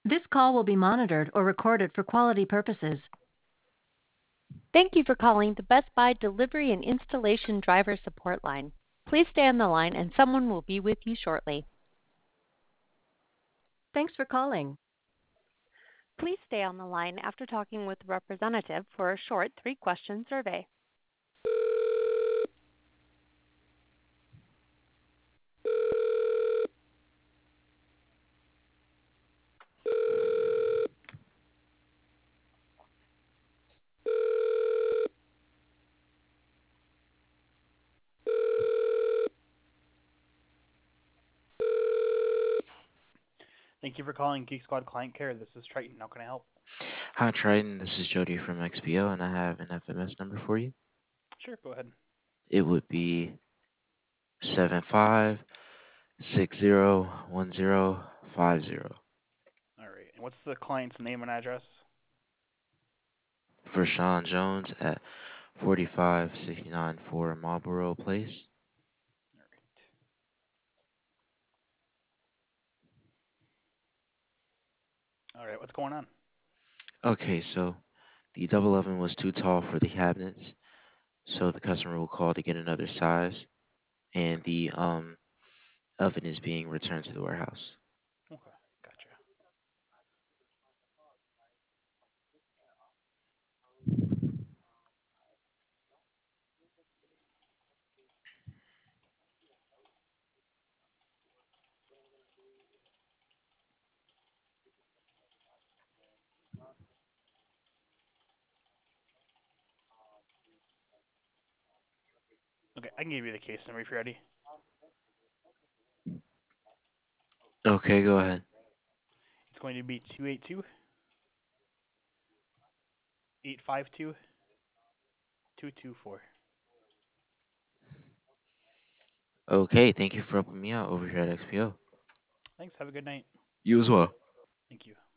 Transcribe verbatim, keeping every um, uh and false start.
This call will be monitored or recorded for quality purposes. Thank you for calling the Best Buy Delivery and Installation Driver Support Line. Please stay on the line and someone will be with you shortly. Thanks for calling. Please stay on the line after talking with the representative for a short three-question survey. Thank you for calling Geek Squad Client Care. This is Triton. How can I help? Hi Triton, this is Jody from X P O and I have an F M S number for you. Sure, go ahead. It would be seven five six zero one zero five zero. All right. And what's the client's name and address? For Sean Jones at forty-five sixty-nine four Marlboro Place. All right. All right. What's going on? Okay, so the double oven was too tall for the cabinets, so the customer will call to get another size, and the um oven is being returned to the warehouse. Okay, gotcha. Okay, I can give you the case number if you're ready. Okay, go ahead. It's going to be two eight two, eight five two, two two four. Okay, thank you for helping me out over here at X P O. Thanks. Have a good night. You as well. Thank you.